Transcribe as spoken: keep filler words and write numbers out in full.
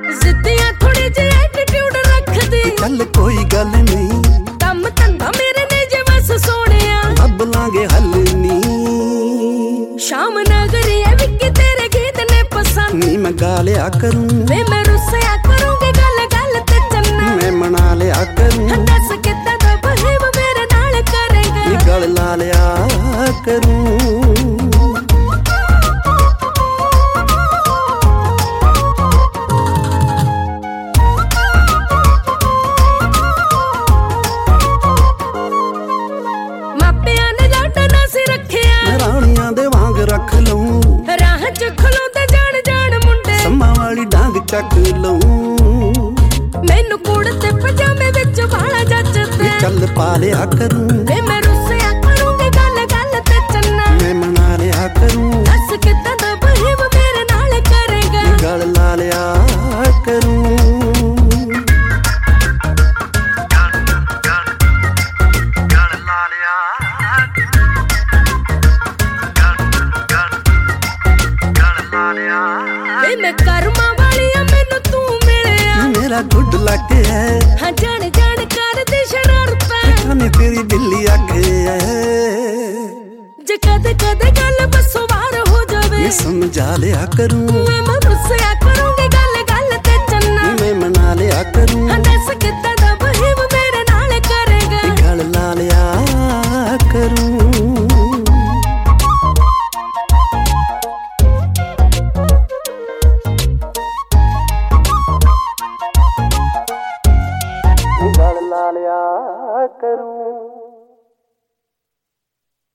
जिद्दियां थोड़ी जी एटीट्यूड रख दी। चल कोई गल नहीं, कम धंधा मेरे ने जे बस सोनिया, अब लांगे हल नी। शाम नगरी है विक्की तेरे गीत ने पसंद, नी मैं गा लिया करूं, वे मैं रुस्या करूंगी गल गल ते चन्ना, मैं मना लिया करूं, दस कितना दा बहेव मेरे नाल करेगा, नी गल ला लिया करूं। रख लूं राह च खलोंदे जान जान मुंडे, सम्मा वाली डांग चक लूं, मैनू कूड़ ते पजामे विच वाला जचदे। चल पा लिया करूं, वे मैं रुस्या करूंगी गल गल ते चन्ना, मैं मना लिया करूं, दस कितना दा बहेव मेरे नाल करेगा, गल ला लिया करूं। वे मैं कर्मा वाली आ मैनू तू मिलिया, मेरा गुड लक है, हाँ जान जान कर दी शरारतां, खाने तेरी बिल्ली अग है, जे कदे कदे गल बसों वार हो जावे, मैं समझा लिया करूं, मैं रुस्या करूंगी गल गल ते चन्ना, मैं मना लिया करूं।